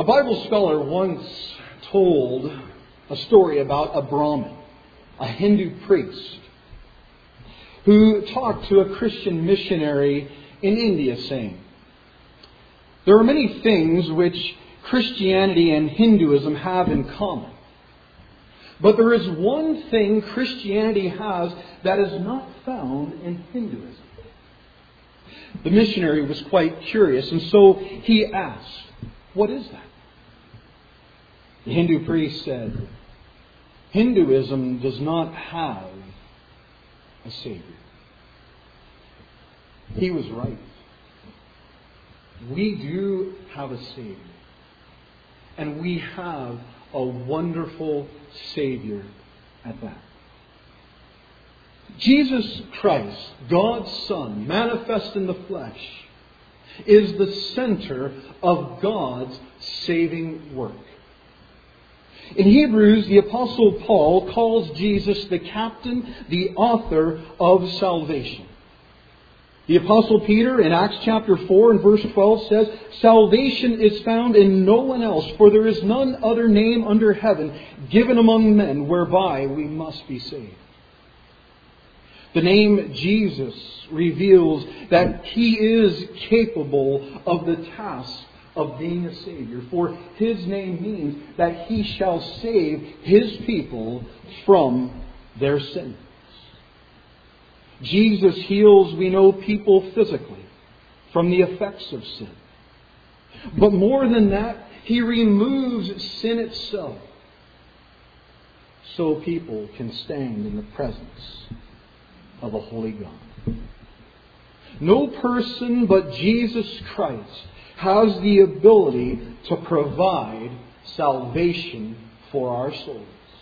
Bible scholar once told a story about a Brahmin, a Hindu priest, who talked to a Christian missionary in India, saying, "There are many things which Christianity and Hinduism have in common. But there is one thing Christianity has that is not found in Hinduism." The missionary was quite curious, and so he asked, "What is that?" The Hindu priest said, "Hinduism does not have a Savior." He was right. We do have a Savior. And we have a wonderful Savior at that. Jesus Christ, God's Son, manifest in the flesh, is the center of God's saving work. In Hebrews, the Apostle Paul calls Jesus the captain, the author of salvation. The Apostle Peter in Acts chapter 4 and verse 12 says, "Salvation is found in no one else, for there is none other name under heaven given among men whereby we must be saved." The name Jesus reveals that He is capable of the task of being a Savior. For His name means that He shall save His people from their sins. Jesus heals, we know, people physically from the effects of sin. But more than that, He removes sin itself so people can stand in the presence of a holy God. No person but Jesus Christ has the ability to provide salvation for our souls.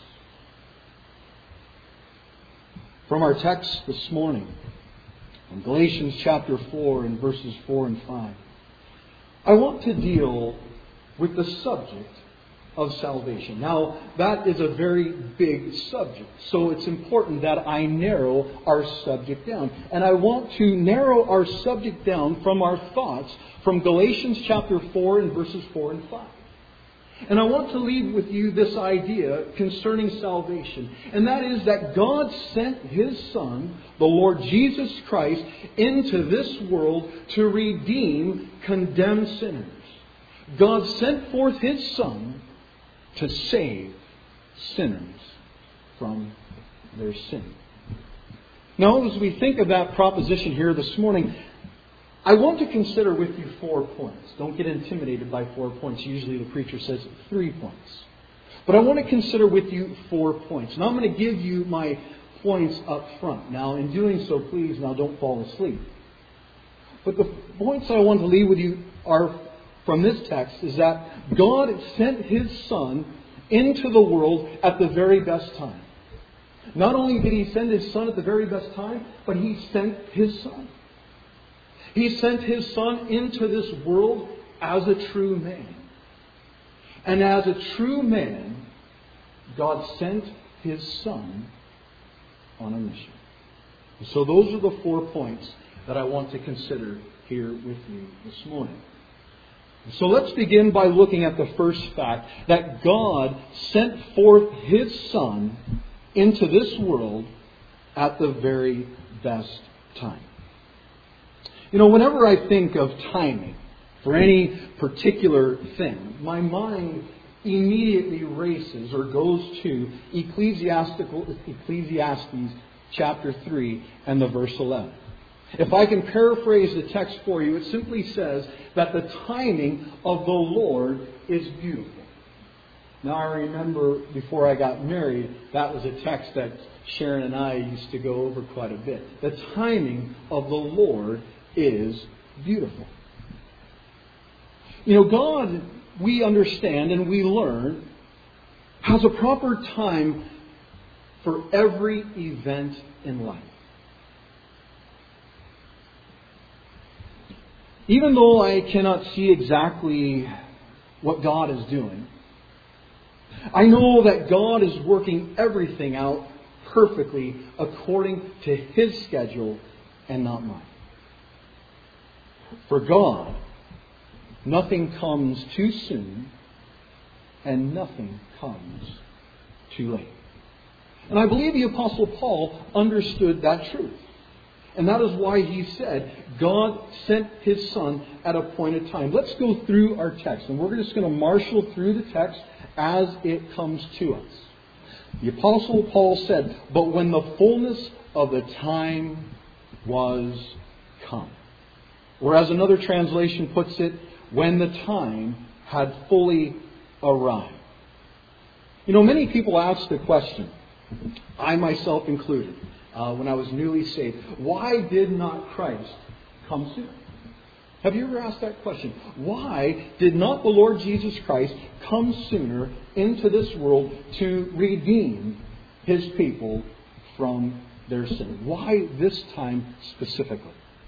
From our text this morning, in Galatians chapter 4 and verses 4 and 5, I want to deal with the subject of salvation. Now, that is a very big subject, so it's important that I narrow our subject down. And I want to narrow our subject down from our thoughts from Galatians chapter 4 and verses 4 and 5. And I want to leave with you this idea concerning salvation. And that is that God sent His Son, the Lord Jesus Christ, into this world to redeem condemned sinners. God sent forth His Son to save sinners from their sin. Now, as we think of that proposition here this morning, I want to consider with you 4 points. Don't get intimidated by 4 points. Usually the preacher says 3 points. But I want to consider with you 4 points. And I'm going to give you my points up front. Now, in doing so, please, now don't fall asleep. But the points I want to leave with you are from this text is that God sent His Son into the world at the very best time. Not only did He send His Son at the very best time, but He sent His Son. He sent His Son into this world as a true man. And as a true man, God sent His Son on a mission. So those are the 4 points that I want to consider here with you this morning. So let's begin by looking at the first fact that God sent forth His Son into this world at the very best time. You know, whenever I think of timing for any particular thing, my mind immediately races or goes to Ecclesiastes chapter 3 and the verse 11. If I can paraphrase the text for you, it simply says that the timing of the Lord is beautiful. Now, I remember before I got married, that was a text that Sharon and I used to go over quite a bit. The timing of the Lord is beautiful. You know, God, we understand and we learn, has a proper time for every event in life. Even though I cannot see exactly what God is doing, I know that God is working everything out perfectly according to His schedule and not mine. For God, nothing comes too soon and nothing comes too late. And I believe the Apostle Paul understood that truth. And that is why he said, God sent His Son at a appointed time. Let's go through our text. And we're just going to marshal through the text as it comes to us. The Apostle Paul said, but when the fullness of the time was come. Or as another translation puts it, when the time had fully arrived. You know, many people ask the question, I myself included, when I was newly saved, why did not Christ come sooner? Have you ever asked that question? Why did not the Lord Jesus Christ come sooner into this world to redeem His people from their sin? Why this time specifically?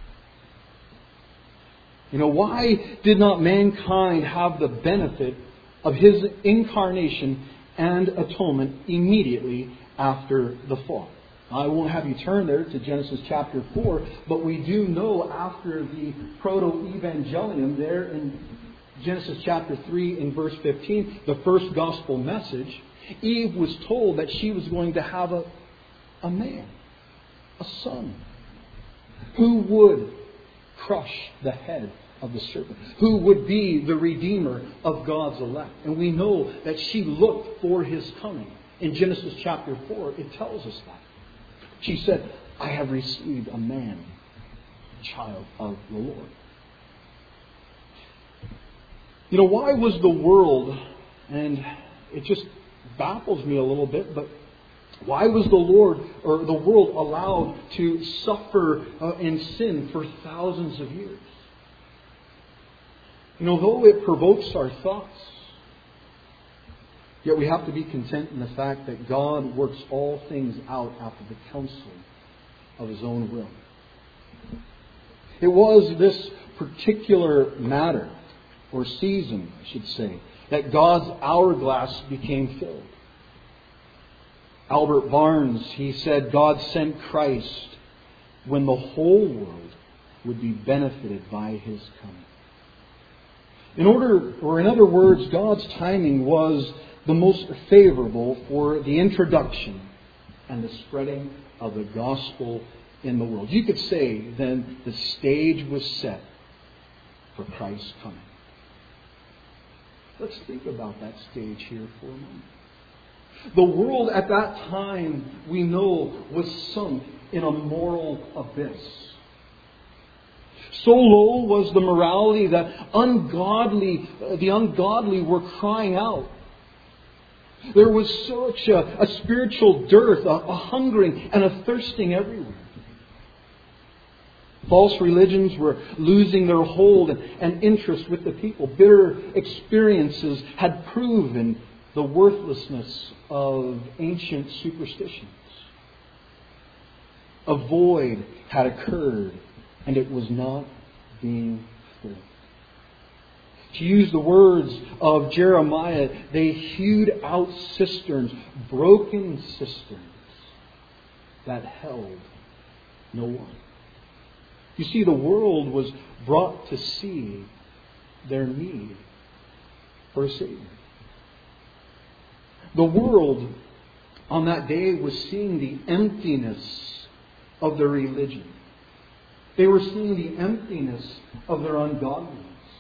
You know, why did not mankind have the benefit of His incarnation and atonement immediately after the fall? I won't have you turn there to Genesis chapter 4, but we do know after the proto-evangelium there in Genesis chapter 3 in verse 15, the first gospel message, Eve was told that she was going to have a man, a son, who would crush the head of the serpent, who would be the redeemer of God's elect. And we know that she looked for His coming. In Genesis chapter 4, it tells us that. She said, I have received a man, child of the Lord. You know, why was the world, and it just baffles me a little bit, but why was the Lord or the world allowed to suffer in sin for thousands of years? You know, though it provokes our thoughts, yet we have to be content in the fact that God works all things out after the counsel of His own will. It was this particular matter, or season, I should say, that God's hourglass became filled. Albert Barnes, he said, God sent Christ when the whole world would be benefited by His coming. In other words, God's timing was the most favorable for the introduction and the spreading of the gospel in the world. You could say then the stage was set for Christ's coming. Let's think about that stage here for a moment. The world at that time, we know, was sunk in a moral abyss. So low was the morality that the ungodly were crying out. There was such a spiritual dearth, a hungering and a thirsting everywhere. False religions were losing their hold and interest with the people. Bitter experiences had proven the worthlessness of ancient superstitions. A void had occurred, and it was not being filled. To use the words of Jeremiah, they hewed out cisterns, broken cisterns that held no one. You see, the world was brought to see their need for a Savior. The world on that day was seeing the emptiness of their religion. They were seeing the emptiness of their ungodliness.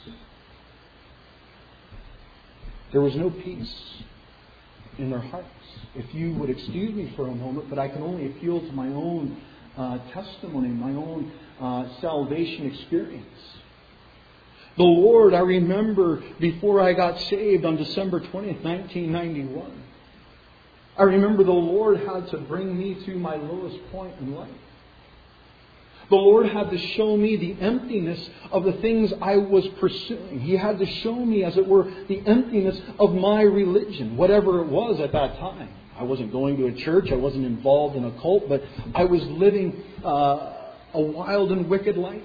There was no peace in their hearts. If you would excuse me for a moment, but I can only appeal to my own testimony, my own salvation experience. The Lord, I remember before I got saved on December 20th, 1991, I remember the Lord had to bring me to my lowest point in life. The Lord had to show me the emptiness of the things I was pursuing. He had to show me, as it were, the emptiness of my religion, whatever it was at that time. I wasn't going to a church. I wasn't involved in a cult, but I was living a wild and wicked life.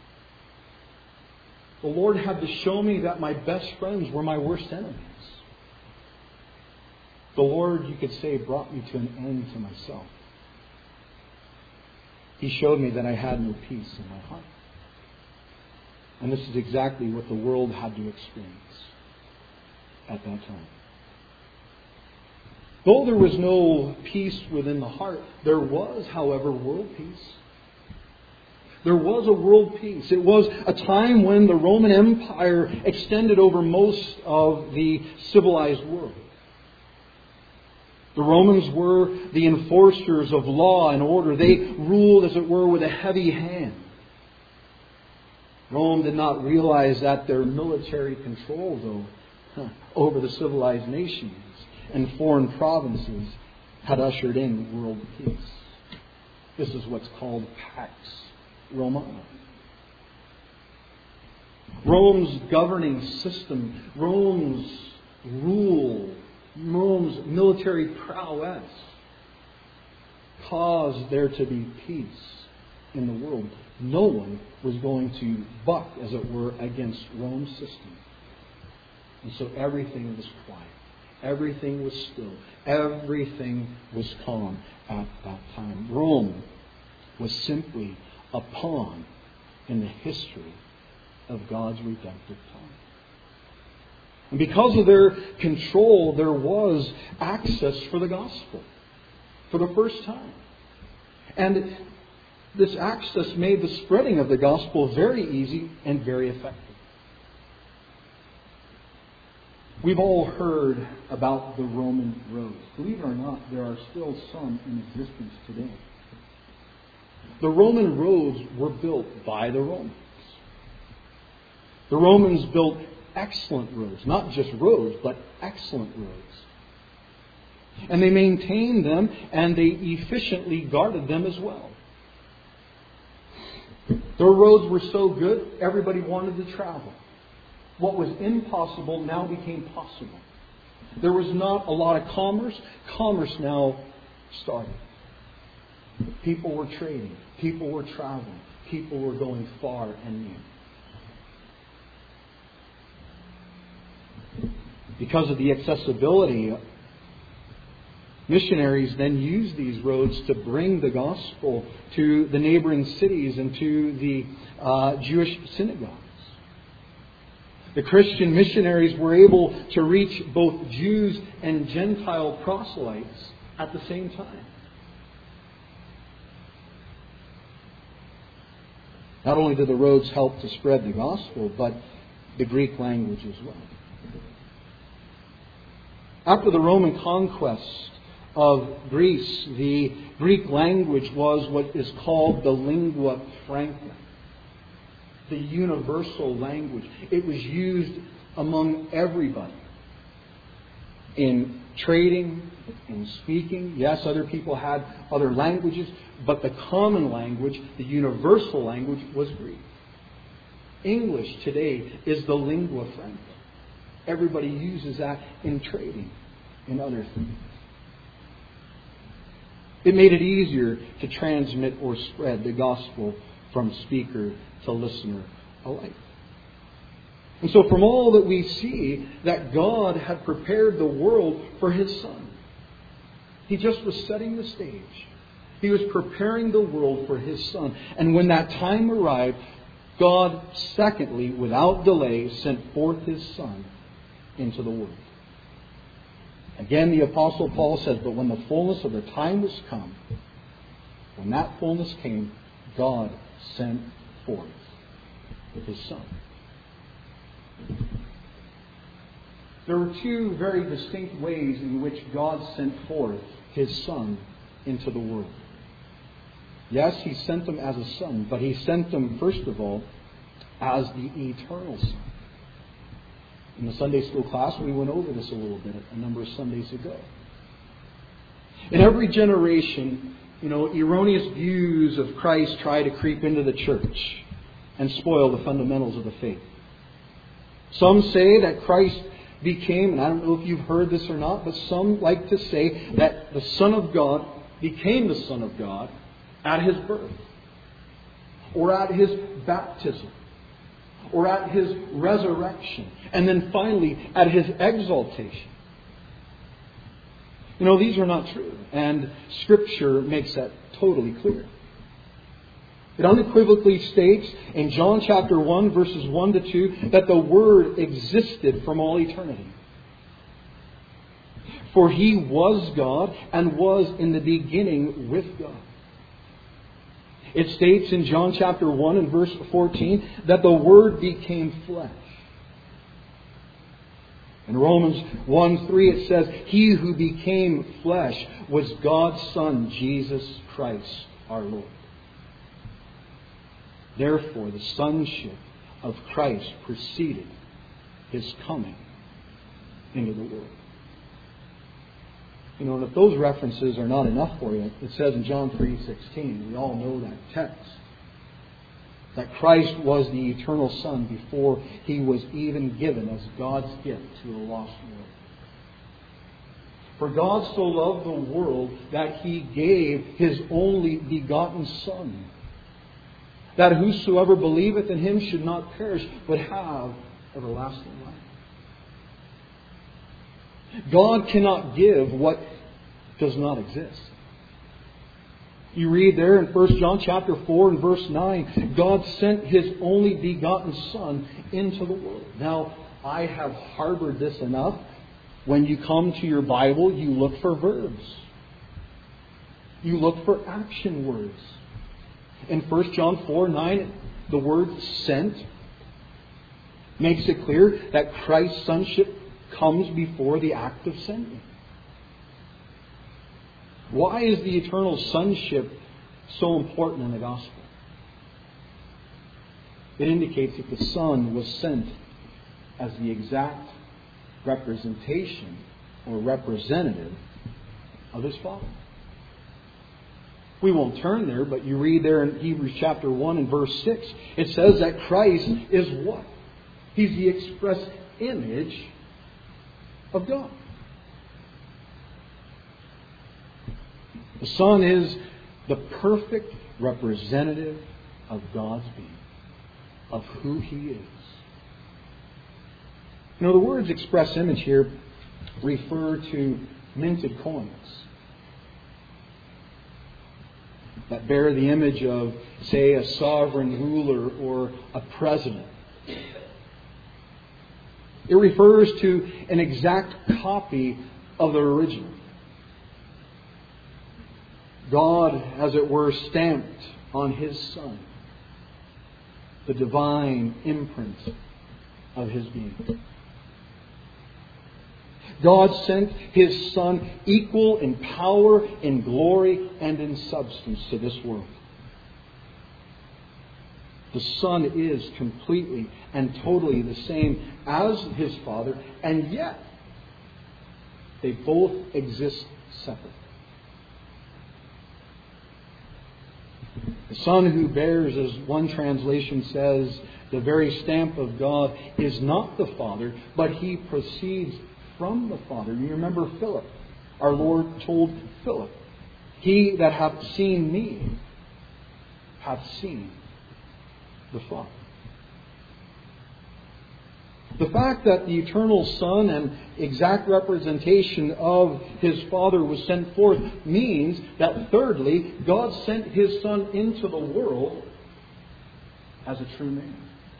The Lord had to show me that my best friends were my worst enemies. The Lord, you could say, brought me to an end to myself. He showed me that I had no peace in my heart. And this is exactly what the world had to experience at that time. Though there was no peace within the heart, there was, however, world peace. There was a world peace. It was a time when the Roman Empire extended over most of the civilized world. The Romans were the enforcers of law and order. They ruled, as it were, with a heavy hand. Rome did not realize that their military control, though, over the civilized nations and foreign provinces had ushered in world peace. This is what's called Pax Romana. Rome's governing system, Rome's rule, Rome's military prowess caused there to be peace in the world. No one was going to buck, as it were, against Rome's system. And so everything was quiet. Everything was still. Everything was calm at that time. Rome was simply a pawn in the history of God's redemptive plan. And because of their control, there was access for the gospel for the first time. And this access made the spreading of the gospel very easy and very effective. We've all heard about the Roman roads. Believe it or not, there are still some in existence today. The Roman roads were built by the Romans. The Romans built excellent roads, not just roads, but excellent roads. And they maintained them and they efficiently guarded them as well. Their roads were so good, everybody wanted to travel. What was impossible now became possible. There was not a lot of commerce. Commerce now started. People were trading. People were traveling. People were going far and near. Because of the accessibility, missionaries then used these roads to bring the gospel to the neighboring cities and to the Jewish synagogues. The Christian missionaries were able to reach both Jews and Gentile proselytes at the same time. Not only did the roads help to spread the gospel, but the Greek language as well. After the Roman conquest of Greece, the Greek language was what is called the lingua franca, the universal language. It was used among everybody in trading, in speaking. Yes, other people had other languages, but the common language, the universal language, was Greek. English today is the lingua franca. Everybody uses that in trading and other things. It made it easier to transmit or spread the gospel from speaker to listener alike. And so from all that we see, that God had prepared the world for His Son. He just was setting the stage. He was preparing the world for His Son. And when that time arrived, God, secondly, without delay, sent forth His Son into the world. Again, the Apostle Paul says, but when the fullness of the time was come, when that fullness came, God sent forth His Son. There were two very distinct ways in which God sent forth His Son into the world. Yes, He sent Him as a Son, but He sent Him, first of all, as the eternal Son. In the Sunday school class, we went over this a little bit a number of Sundays ago. In every generation, erroneous views of Christ try to creep into the church and spoil the fundamentals of the faith. Some say that Christ became, and I don't know if you've heard this or not, but some like to say that the Son of God became the Son of God at His birth, or at His baptism, or at His resurrection, and then finally at His exaltation. These are not true, and Scripture makes that totally clear. It unequivocally states in John chapter 1, verses 1 to 2, that the Word existed from all eternity. For He was God and was in the beginning with God. It states in John chapter 1 and verse 14 that the Word became flesh. In Romans 1:3 it says, He who became flesh was God's Son, Jesus Christ our Lord. Therefore, the sonship of Christ preceded His coming into the world. You know, and if those references are not enough for you, it says in John 3:16, we all know that text, that Christ was the eternal Son before He was even given as God's gift to a lost world. For God so loved the world that He gave His only begotten Son, that whosoever believeth in Him should not perish, but have everlasting life. God cannot give what does not exist. You read there in 1 John chapter 4 and verse 9, God sent His only begotten Son into the world. Now, I have harbored this enough. When you come to your Bible, you look for verbs. You look for action words. In 1 John 4:9, the word sent makes it clear that Christ's sonship comes before the act of sending. Why is the eternal sonship so important in the gospel? It indicates that the Son was sent as the exact representation or representative of His Father. We won't turn there, but you read there in Hebrews chapter 1 and verse 6, it says that Christ is what? He's the express image of God. The Son is the perfect representative of God's being, of who He is. You know, the words express image here refer to minted coins that bear the image of, say, a sovereign ruler or a president. It refers to an exact copy of the original. God, as it were, stamped on His Son the divine imprint of His being. God sent His Son equal in power, in glory, and in substance to this world. The Son is completely and totally the same as His Father, and yet they both exist separate. The Son who bears, as one translation says, the very stamp of God is not the Father, but He proceeds from the Father. You remember Philip. Our Lord told Philip, He that hath seen me hath seen the Father. The fact that the eternal Son and exact representation of His Father was sent forth means that, thirdly, God sent His Son into the world as a true man.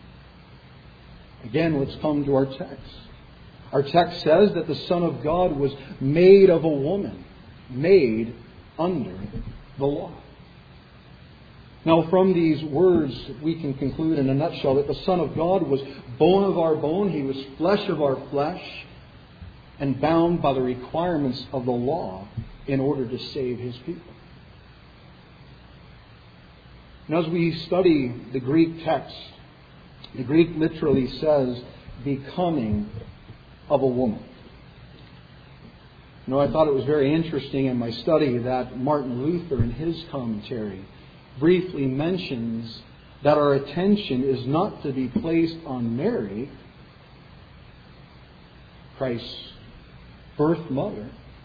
Again, let's come to our text. Our text says that the Son of God was made of a woman, made under the law. Now, from these words, we can conclude in a nutshell that the Son of God was bone of our bone, He was flesh of our flesh, and bound by the requirements of the law in order to save His people. And as we study the Greek text, the Greek literally says, becoming of a woman. You know, I thought it was very interesting in my study that Martin Luther, in his commentary, briefly mentions that our attention is not to be placed on Mary, Christ's birth mother,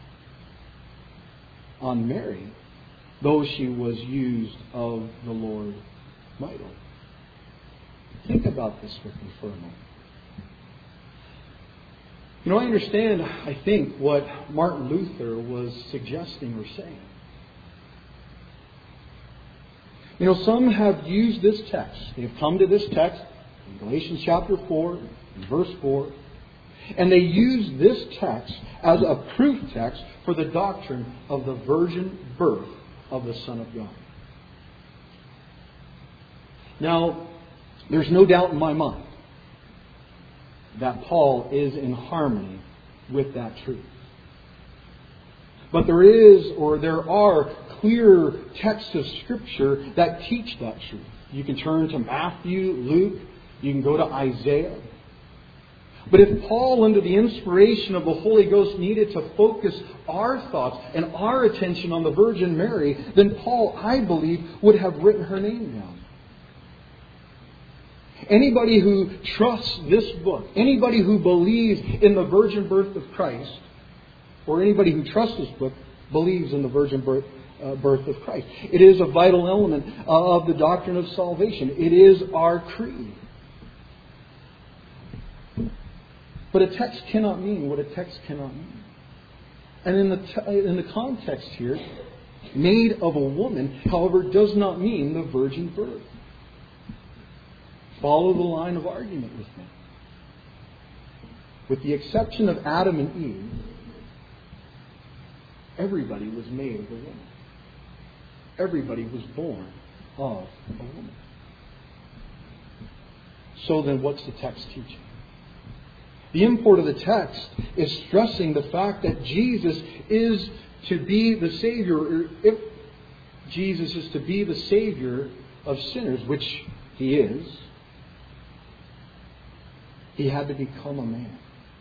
on Mary, though she was used of the Lord mightily. Think about this with me for a moment. You know, I understand, I think, what Martin Luther was suggesting or saying. You know, some have used this text. They've come to this text in Galatians chapter 4, in verse 4, And they use this text as a proof text for the doctrine of the virgin birth of the Son of God. Now, there's no doubt in my mind that Paul is in harmony with that truth. But there are clear texts of Scripture that teach that truth. You can turn to Matthew, Luke, you can go to Isaiah. But if Paul, under the inspiration of the Holy Ghost, needed to focus our thoughts and our attention on the Virgin Mary, then Paul, I believe, would have written her name down. Anybody who trusts this book, anybody who believes in the virgin birth of Christ, or anybody who trusts this book, believes in the virgin birth of Christ. It is a vital element of the doctrine of salvation. It is our creed. But a text cannot mean what a text cannot mean. And in the context here, made of a woman, however, does not mean the virgin birth. Follow the line of argument with me. With the exception of Adam and Eve, everybody was made of a woman. Everybody was born of a woman. So then what's the text teaching? The import of the text is stressing the fact that Jesus is to be the Savior, or if Jesus is to be the Savior of sinners, which He is, He had to become a man,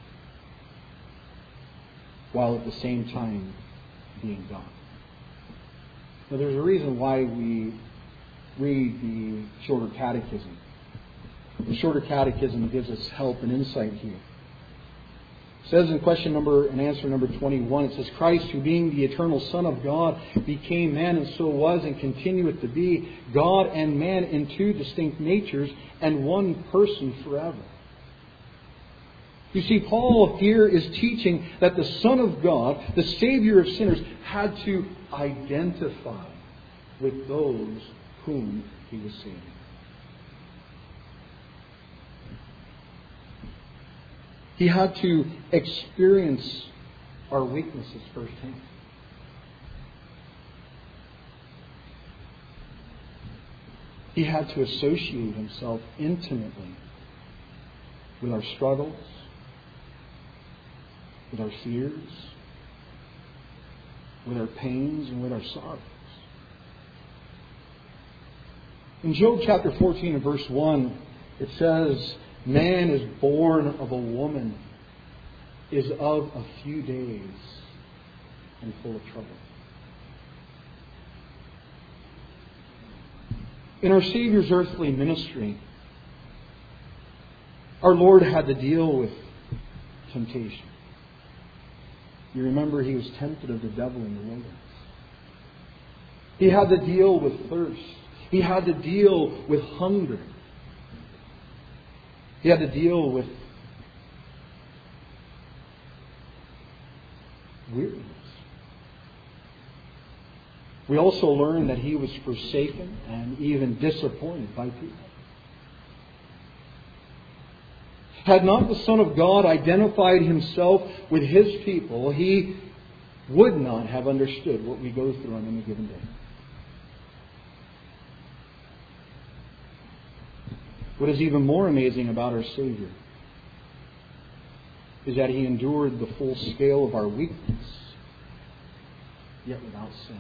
while at the same time being God. Now, there's a reason why we read the Shorter Catechism. The Shorter Catechism gives us help and insight here. It says in question number and answer number 21, it says, Christ, who being the eternal Son of God, became man, and so was and continueth to be God and man in two distinct natures and one person forever. You see, Paul here is teaching that the Son of God, the Savior of sinners, had to identify with those whom He was saving. He had to experience our weaknesses firsthand. He had to associate Himself intimately with our struggles, with our fears, with our pains, and with our sorrows. In Job chapter 14 and verse 1, it says, man is born of a woman, is of a few days, and full of trouble. In our Savior's earthly ministry, our Lord had to deal with temptation. You remember He was tempted of the devil in the wilderness. He had to deal with thirst. He had to deal with hunger. He had to deal with weariness. We also learn that He was forsaken and even disappointed by people. Had not the Son of God identified Himself with His people, He would not have understood what we go through on any given day. What is even more amazing about our Savior is that He endured the full scale of our weakness, yet without sin.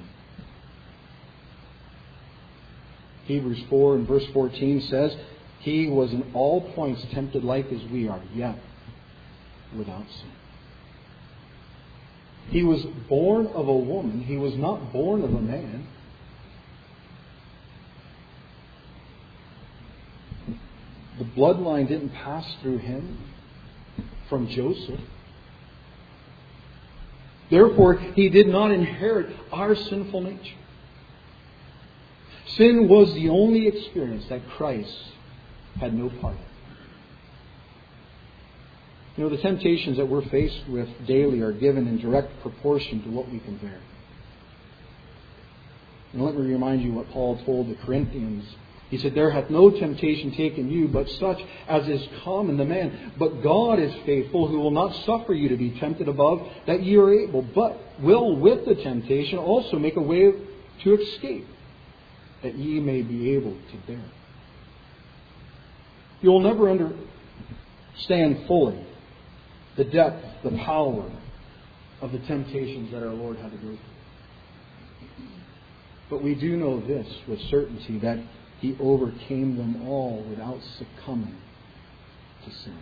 Hebrews 4 and verse 14 says, He was in all points tempted like as we are, yet without sin. He was born of a woman. He was not born of a man. The bloodline didn't pass through Him from Joseph. Therefore, He did not inherit our sinful nature. Sin was the only experience that Christ had no part in. You know, the temptations that we're faced with daily are given in direct proportion to what we can bear. And let me remind you what Paul told the Corinthians He said, "There hath no temptation taken you, but such as is common to man. But God is faithful, who will not suffer you to be tempted above that ye are able, but will with the temptation also make a way to escape, that ye may be able to bear." You will never understand fully the depth, the power of the temptations that our Lord had to go through. But we do know this with certainty, that He overcame them all without succumbing to sin.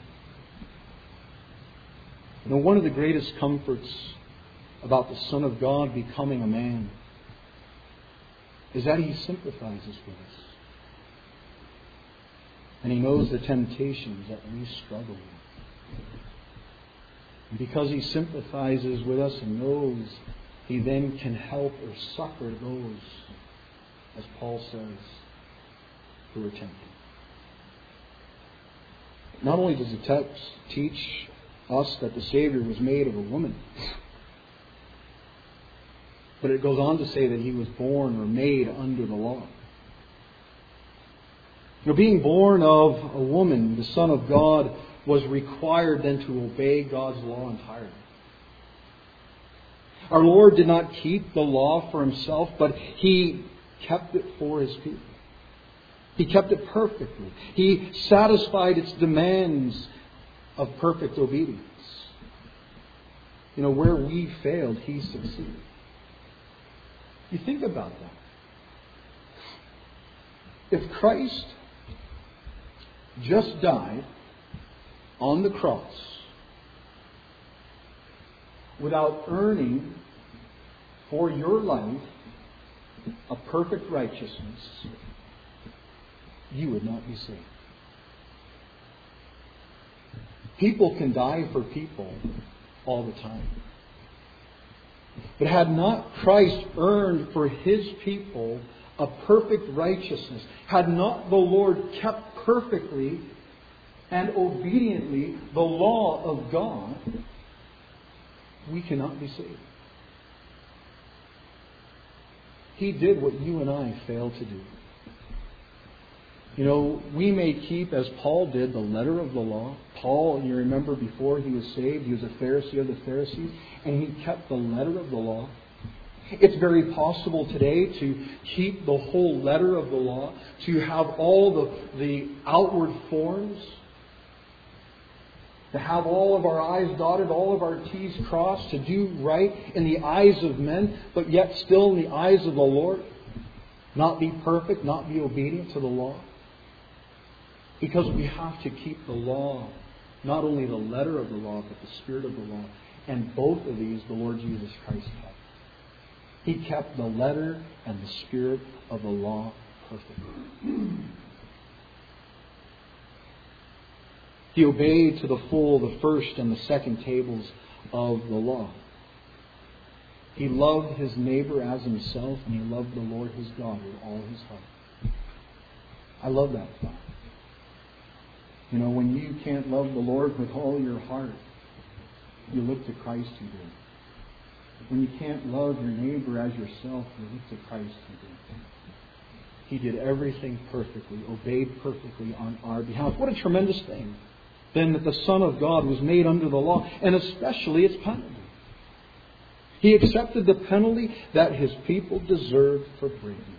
You know, one of the greatest comforts about the Son of God becoming a man is that He sympathizes with us. And He knows the temptations that we struggle with. And because He sympathizes with us and knows, He then can help or succor those, as Paul says, who are tempted. Not only does the text teach us that the Savior was made of a woman, but it goes on to say that He was born or made under the law. You know, being born of a woman, the Son of God was required then to obey God's law entirely. Our Lord did not keep the law for Himself, but He kept it for His people. He kept it perfectly. He satisfied its demands of perfect obedience. You know, where we failed, He succeeded. You think about that. If Christ just died on the cross without earning for your life a perfect righteousness, you would not be saved. People can die for people all the time. But had not Christ earned for His people a perfect righteousness, had not the Lord kept perfectly and obediently the law of God, we cannot be saved. He did what you and I failed to do. You know, we may keep, as Paul did, the letter of the law. Paul, you remember, before he was saved, he was a Pharisee of the Pharisees, and he kept the letter of the law. It's very possible today to keep the whole letter of the law, to have all the outward forms, to have all of our I's dotted, all of our T's crossed, to do right in the eyes of men, but yet still in the eyes of the Lord, not be perfect, not be obedient to the law. Because we have to keep the law, not only the letter of the law, but the spirit of the law. And both of these the Lord Jesus Christ kept. He kept the letter and the spirit of the law perfectly. He obeyed to the full the first and the second tables of the law. He loved his neighbor as himself, and he loved the Lord his God with all his heart. I love that thought. You know, when you can't love the Lord with all your heart, you look to Christ who did. When you can't love your neighbor as yourself, you look to Christ who did. He did everything perfectly, obeyed perfectly on our behalf. What a tremendous thing, then, that the Son of God was made under the law, and especially its penalty. He accepted the penalty that His people deserved for breaking.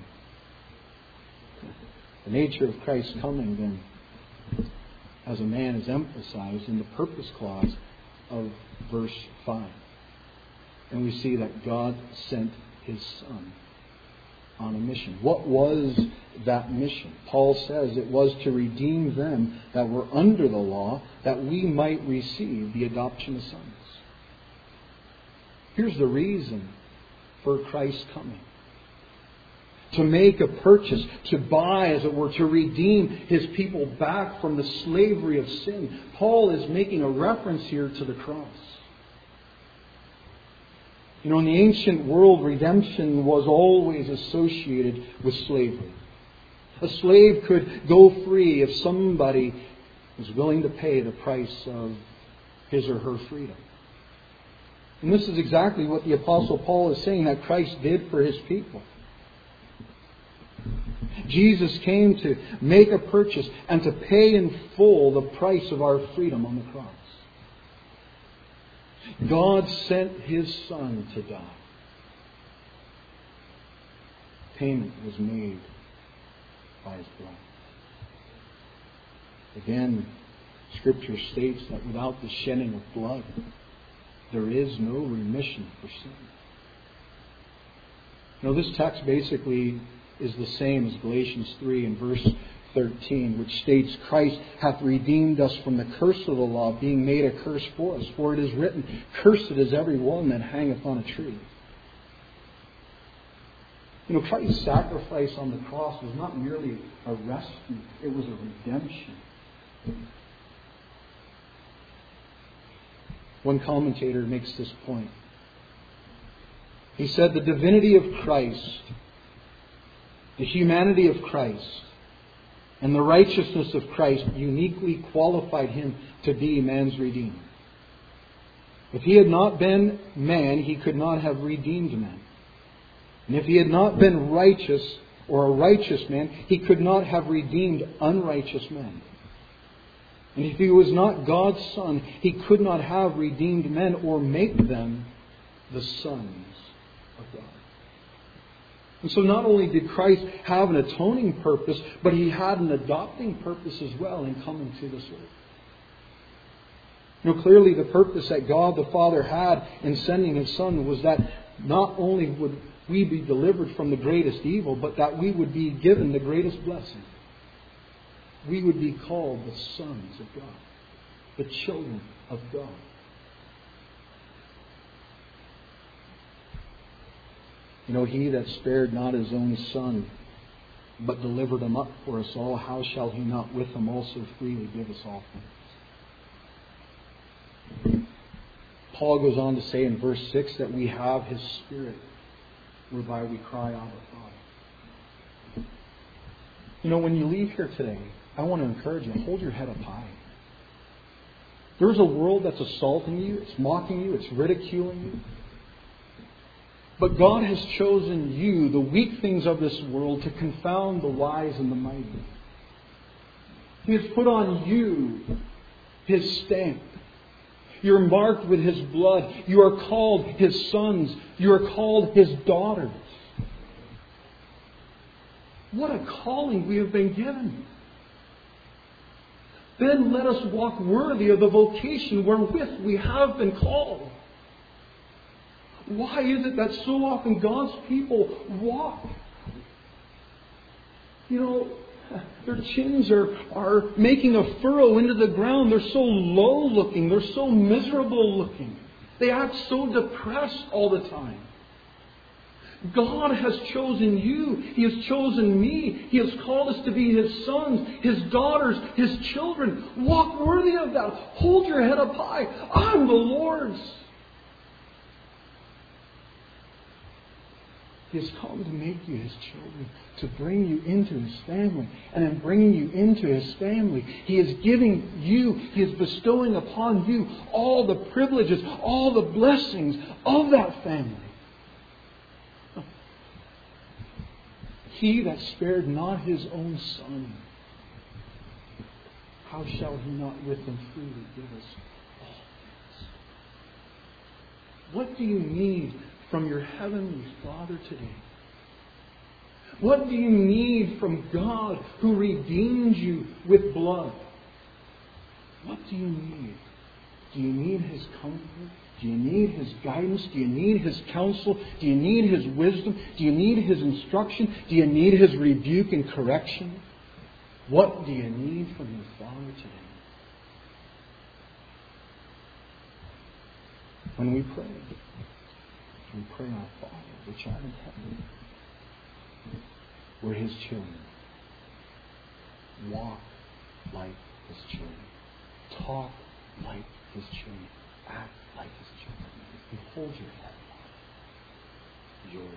The nature of Christ's coming, then, as a man, is emphasized in the purpose clause of verse 5. And we see that God sent His Son on a mission. What was that mission? Paul says it was to redeem them that were under the law, that we might receive the adoption of sons. Here's the reason for Christ's coming. To make a purchase, to buy, as it were, to redeem His people back from the slavery of sin. Paul is making a reference here to the cross. You know, in the ancient world, redemption was always associated with slavery. A slave could go free if somebody was willing to pay the price of his or her freedom. And this is exactly what the Apostle Paul is saying that Christ did for His people. Jesus came to make a purchase and to pay in full the price of our freedom on the cross. God sent His Son to die. Payment was made by His blood. Again, Scripture states that without the shedding of blood, there is no remission for sin. Now, this text basically is the same as Galatians 3 and verse 13, which states, Christ hath redeemed us from the curse of the law, being made a curse for us. For it is written, Cursed is every one that hangeth on a tree. You know, Christ's sacrifice on the cross was not merely a rescue, it was a redemption. One commentator makes this point. He said, the divinity of Christ, the humanity of Christ, and the righteousness of Christ uniquely qualified Him to be man's Redeemer. If He had not been man, He could not have redeemed man. And if He had not been righteous or a righteous man, He could not have redeemed unrighteous men. And if He was not God's Son, He could not have redeemed men or make them the sons of God. And so not only did Christ have an atoning purpose, but He had an adopting purpose as well in coming to this earth. You know, clearly the purpose that God the Father had in sending His Son was that not only would we be delivered from the greatest evil, but that we would be given the greatest blessing. We would be called the sons of God, the children of God. You know, He that spared not His own Son, but delivered Him up for us all, how shall He not with Him also freely give us all things? Paul goes on to say in verse 6 that we have His Spirit, whereby we cry, Abba, Father. You know, when you leave here today, I want to encourage you, hold your head up high. There's a world that's assaulting you, it's mocking you, it's ridiculing you. But God has chosen you, the weak things of this world, to confound the wise and the mighty. He has put on you His stamp. You're marked with His blood. You are called His sons. You are called His daughters. What a calling we have been given. Then let us walk worthy of the vocation wherewith we have been called. Why is it that so often God's people walk? You know, their chins are making a furrow into the ground. They're so low looking. They're so miserable looking. They act so depressed all the time. God has chosen you. He has chosen me. He has called us to be His sons, His daughters, His children. Walk worthy of that. Hold your head up high. I'm the Lord's. He has come to make you His children, to bring you into His family. And in bringing you into His family, He is giving you, He is bestowing upon you all the privileges, all the blessings of that family. He that spared not His own Son, how shall He not with Him freely give us all things? What do you need from your Heavenly Father today? What do you need from God who redeemed you with blood? What do you need? Do you need His comfort? Do you need His guidance? Do you need His counsel? Do you need His wisdom? Do you need His instruction? Do you need His rebuke and correction? What do you need from your Father today? When we pray our Father, which art in heaven. We're His children. Walk like His children. Talk like His children. Act like His children. And hold your head high. You're the Lord's.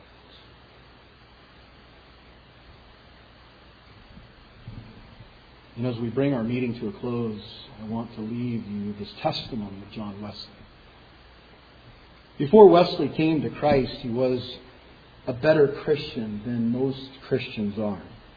And as we bring our meeting to a close, I want to leave you this testimony of John Wesley. Before Wesley came to Christ, he was a better Christian than most Christians are.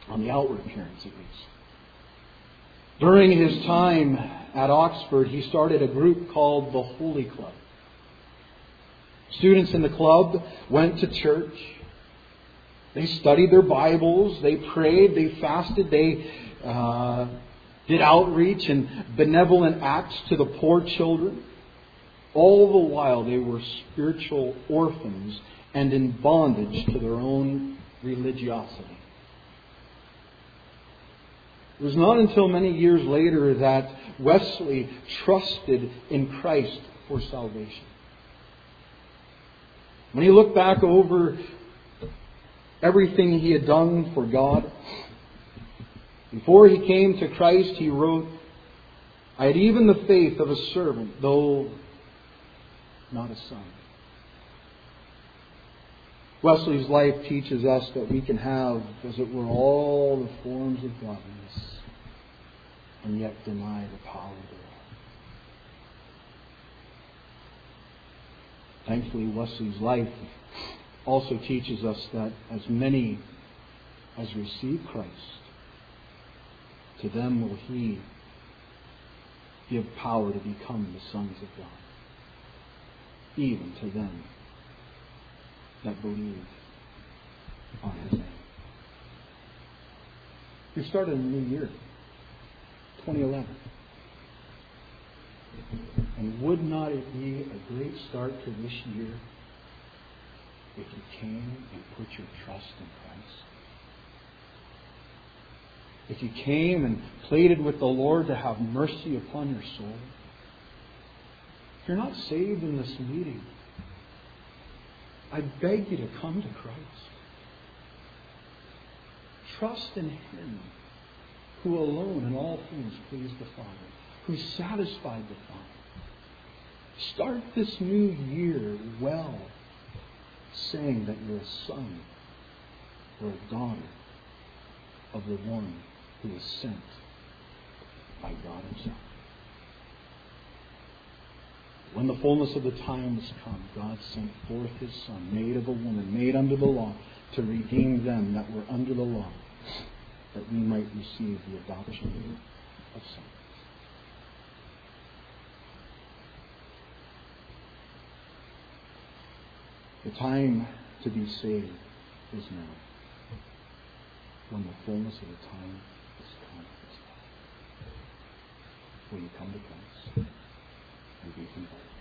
on the outward appearance at least. During his time at Oxford, he started a group called the Holy Club. Students in the club went to church. They studied their Bibles. They prayed. They fasted. They did outreach and benevolent acts to the poor children. All the while they were spiritual orphans and in bondage to their own religiosity. It was not until many years later that Wesley trusted in Christ for salvation. When he looked back over everything he had done for God, before he came to Christ, he wrote, "I had even the faith of a servant, though not a son." Wesley's life teaches us that we can have, as it were, all the forms of godliness and yet deny the power thereof. Thankfully, Wesley's life also teaches us that as many as receive Christ, to them will He give power to become the sons of God, even to them that believe on His name. We started a new year, 2011. And would not it be a great start to this year if you came and put your trust in Christ? If you came and pleaded with the Lord to have mercy upon your soul? If you're not saved in this meeting, I beg you to come to Christ. Trust in Him who alone in all things pleased the Father, who satisfied the Father. Start this new year well, saying that you're a son or a daughter of the one who is sent by God Himself. When the fullness of the time was come, God sent forth His Son, made of a woman, made under the law, to redeem them that were under the law, that we might receive the adoption of sons. The time to be saved is now, when the fullness of the time is come. Will you come to Christ and be converted?